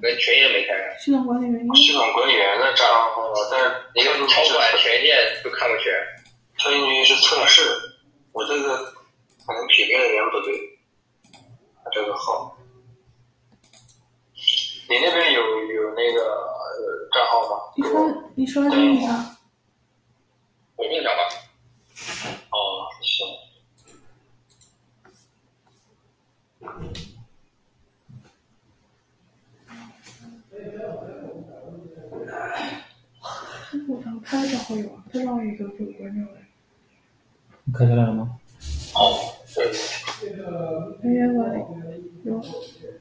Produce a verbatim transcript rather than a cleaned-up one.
跟群也没开开。 系统管理员， 系统管理员的账号，但是你看超管权限都看不全。 跳进去是测试，我这个可能匹配的人不对，这个号。你那边有有那个、呃、账号吗？ 你刷你刷新一下。 我共享吧。 哦，行。 我想开账号有啊，开账号一个就关掉了。 你开下来了吗？ 哦，对。 人员管理有。